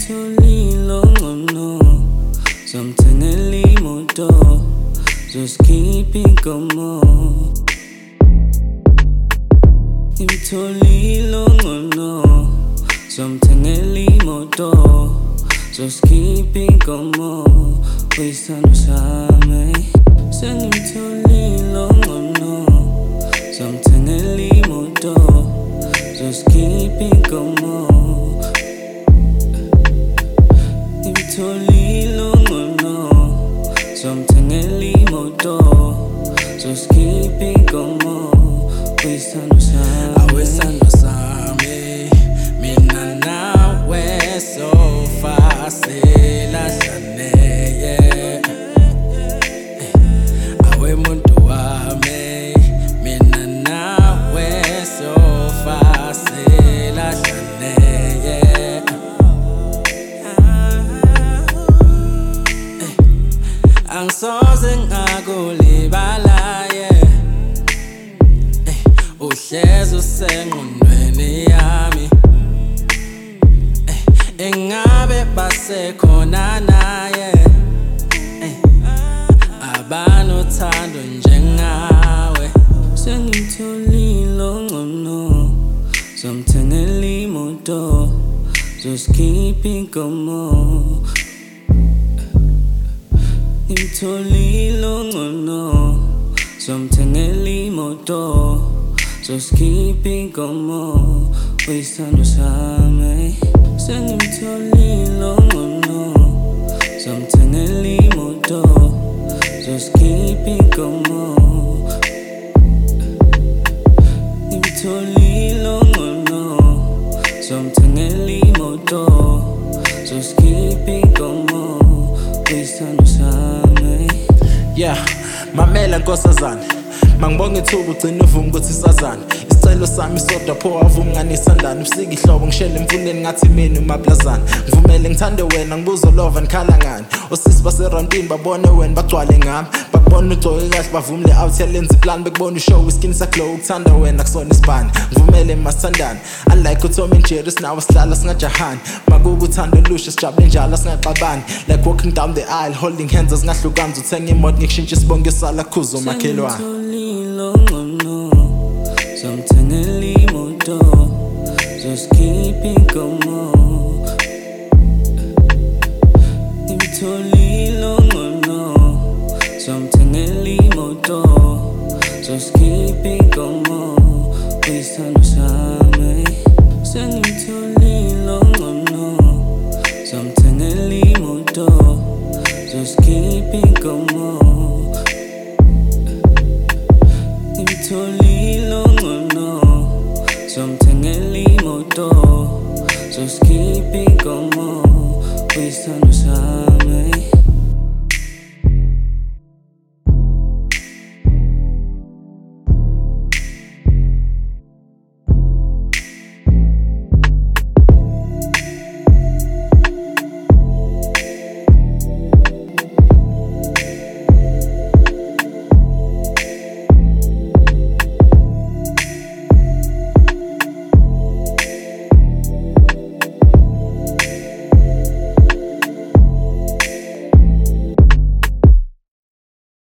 Sengimtholile ongcono somthengela imoto zosikhipha inkomo. Ngimtholile ongcono somthengela imoto zosikhipha inkomo kwisithando sami. Sengimtholile ongcono somthengela imoto zosikhipha inkomo. Ngimtholile ongcono somthengela imoto zosikhipha inkomo kwisithando sami. Awesithando sami mina nawe sofa selahlane awe muntu wami mina nawe sofa selahlane angisoze ngakulibala uhlezi usengqondweni yami engabe basekhona naye abanothando njengawe. Sengimtholile ongcono somthengela imoto zosikhipha inkomo. Ngimtholile ongcono somthengela imoto zosikhipha inkomo kwisithando sami. Sengimtholile ongcono somthengela imoto zosikhipha inkomo. Ngimtholile ongcono somthengela imoto zosikhipha inkomo kwisithando sami. Mamela nkosazana mangibonga ithuba ugcina uvuma ukuthi sazana. Isicelo sami sodwa pho wavuma nganisandana. Usika ihlobo ngishele emfundeni ngathi mina umablazana. Ngivumele ngithande wena ngibuzo lova nikhala ngani. Osisi baserantini babone wena bagcwale ngami. Bakubona ugcoke kahle bavumile out yalenza iplan. Bekubona ushow iskin saklow ukuthanda wena kusona isibani. Ngivumele masithandana unlike uTom and Jerry sinawo sihlala singajahani. Makuba uthando lusha sijabule njalo singaxabani. Like walking down the aisle holding hands asingahlukani. Uthenga imoto ngikushintsha isibongo esala khuzo makhelwane. Ngimtholile ongcono somthengela imoto zosikhipha inkomo. Ngimtholile ongcono somthengela imoto zosikhipha inkomo kwisithando sami. Sengimtholile ongcono somthengela imoto zosikhipha inkomo. Ngimtholile ongcono somthengela imoto zosikhipha inkomo kwisithando sami.